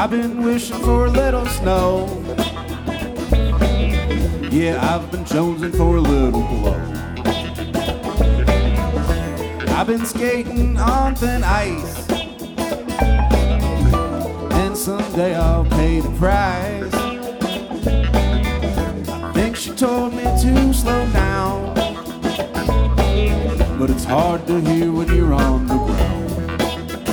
I've been wishing for a little snow. Yeah, I've been chosen for a little blow. I've been skating on thin ice, and someday I'll pay the price. I think she told me to slow down, but it's hard to hear when you're on the ground.